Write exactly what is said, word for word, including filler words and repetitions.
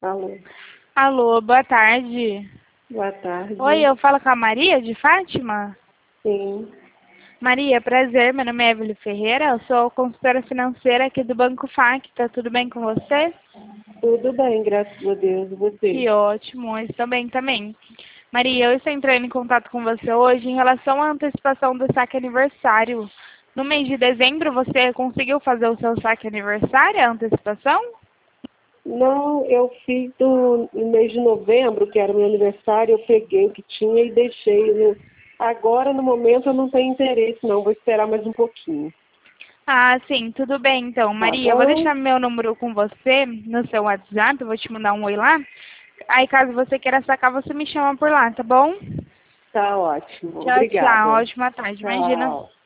Alô, Alô, boa tarde. boa tarde. Oi, eu falo com a Maria de Fátima? Sim, Maria, prazer, meu nome é Evelyn Ferreira, eu sou consultora financeira aqui do Banco Facta, tudo bem com você? tudo bem, graças a Deus. E você? Que ótimo, estou bem também. Maria, eu estou entrando em contato com você hoje em relação à antecipação do saque aniversário. No mês de dezembro, você conseguiu fazer o seu saque aniversário, a antecipação? Não, eu fiz do, no mês de novembro, que era meu aniversário, eu peguei o que tinha e deixei. No, agora, no momento, eu não tenho interesse, não. Vou esperar mais um pouquinho. Ah, sim, tudo bem então. Tá Maria, eu vou bom? deixar meu número com você no seu WhatsApp, eu vou te mandar um oi lá. Aí caso você queira sacar, você me chama por lá, tá bom? Tá ótimo. Tchau, tchau. Obrigada. Ótima tarde. Imagina. Tchau.